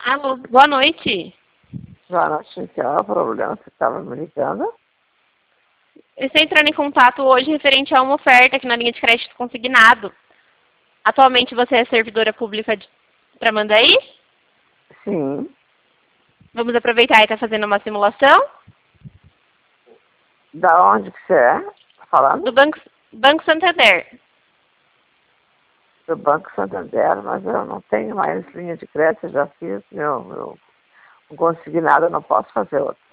Alô, boa noite. Já não tinha que o problema, você estava me ligando? Eu estou entrando em contato hoje referente a uma oferta aqui na linha de crédito consignado. Atualmente você é servidora pública para Mandaí? Sim. Vamos aproveitar e estar fazendo uma simulação? Da onde que você é? Tá falando? Do Banco Santander. Do Banco Santander, mas eu não tenho mais linha de crédito, eu já fiz meu consignado, eu não posso fazer outro.